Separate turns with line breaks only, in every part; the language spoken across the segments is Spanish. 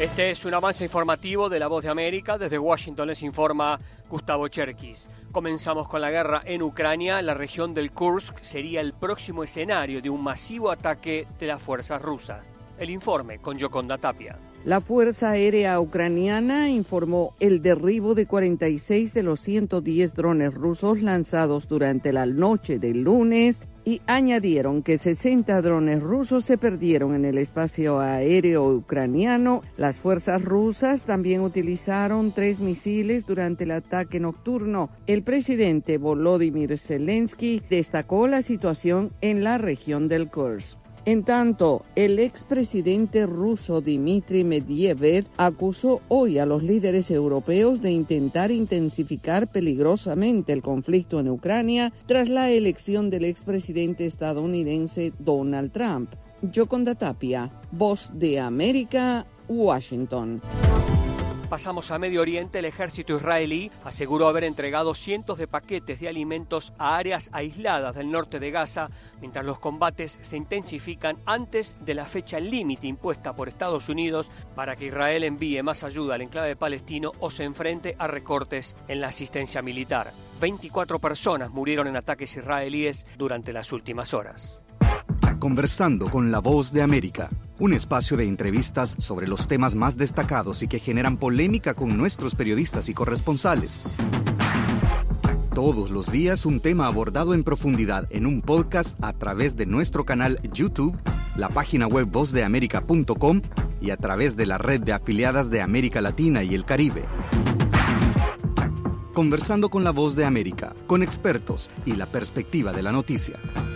Este es un avance informativo de La Voz de América. Desde Washington les informa Gustavo Cherkis. Comenzamos con la guerra en Ucrania. La región del Kursk sería el próximo escenario de un masivo ataque de las fuerzas rusas. El informe con Yoconda Tapia.
La Fuerza Aérea Ucraniana informó el derribo de 46 de los 110 drones rusos lanzados durante la noche del lunes y añadieron que 60 drones rusos se perdieron en el espacio aéreo ucraniano. Las fuerzas rusas también utilizaron 3 misiles durante el ataque nocturno. El presidente Volodymyr Zelensky destacó la situación en la región del Kursk. En tanto, el expresidente ruso Dmitry Medvedev acusó hoy a los líderes europeos de intentar intensificar peligrosamente el conflicto en Ucrania tras la elección del expresidente estadounidense Donald Trump. Yoconda Tapia, Voz de América, Washington.
Pasamos a Medio Oriente. El ejército israelí aseguró haber entregado cientos de paquetes de alimentos a áreas aisladas del norte de Gaza, mientras los combates se intensifican antes de la fecha límite impuesta por Estados Unidos para que Israel envíe más ayuda al enclave palestino o se enfrente a recortes en la asistencia militar. 24 personas murieron en ataques israelíes durante las últimas horas.
Conversando con La Voz de América, un espacio de entrevistas sobre los temas más destacados y que generan polémica con nuestros periodistas y corresponsales. Todos los días un tema abordado en profundidad en un podcast a través de nuestro canal YouTube, la página web vozdeamerica.com y a través de la red de afiliadas de América Latina y el Caribe. Conversando con La Voz de América, con expertos y la perspectiva de la noticia.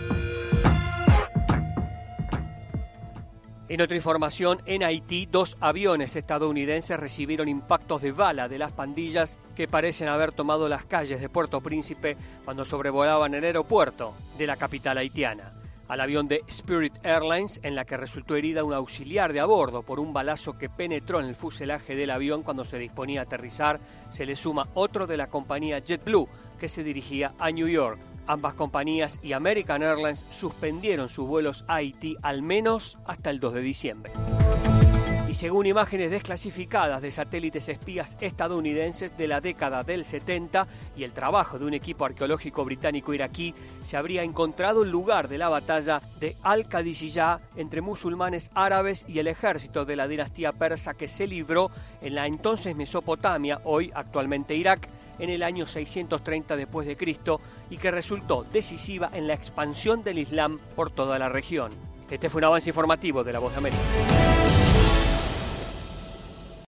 En otra información, en Haití, 2 aviones estadounidenses recibieron impactos de bala de las pandillas que parecen haber tomado las calles de Puerto Príncipe cuando sobrevolaban el aeropuerto de la capital haitiana. Al avión de Spirit Airlines, en la que resultó herida una auxiliar de a bordo por un balazo que penetró en el fuselaje del avión cuando se disponía a aterrizar, se le suma otro de la compañía JetBlue, que se dirigía a New York. Ambas compañías y American Airlines suspendieron sus vuelos a Haití al menos hasta el 2 de diciembre. Y según imágenes desclasificadas de satélites espías estadounidenses de la década del 70 y el trabajo de un equipo arqueológico británico-iraquí, se habría encontrado el lugar de la batalla de Al-Qadisiyah entre musulmanes árabes y el ejército de la dinastía persa que se libró en la entonces Mesopotamia, hoy actualmente Irak, en el año 630 después de Cristo y que resultó decisiva en la expansión del Islam por toda la región. Este fue un avance informativo de La Voz de América.